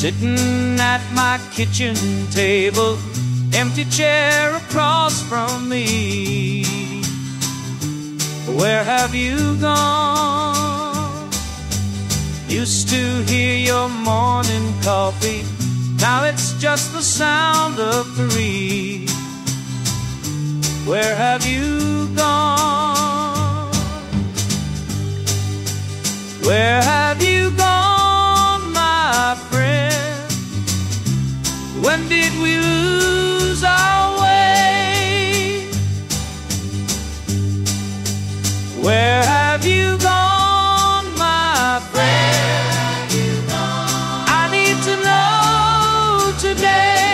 sitting at my kitchen table, empty chair across from me. Where have you gone? Used to hear your morning coffee, now it's just the sound of 3. Where have you gone? Where have you gone, my friend? When did we lose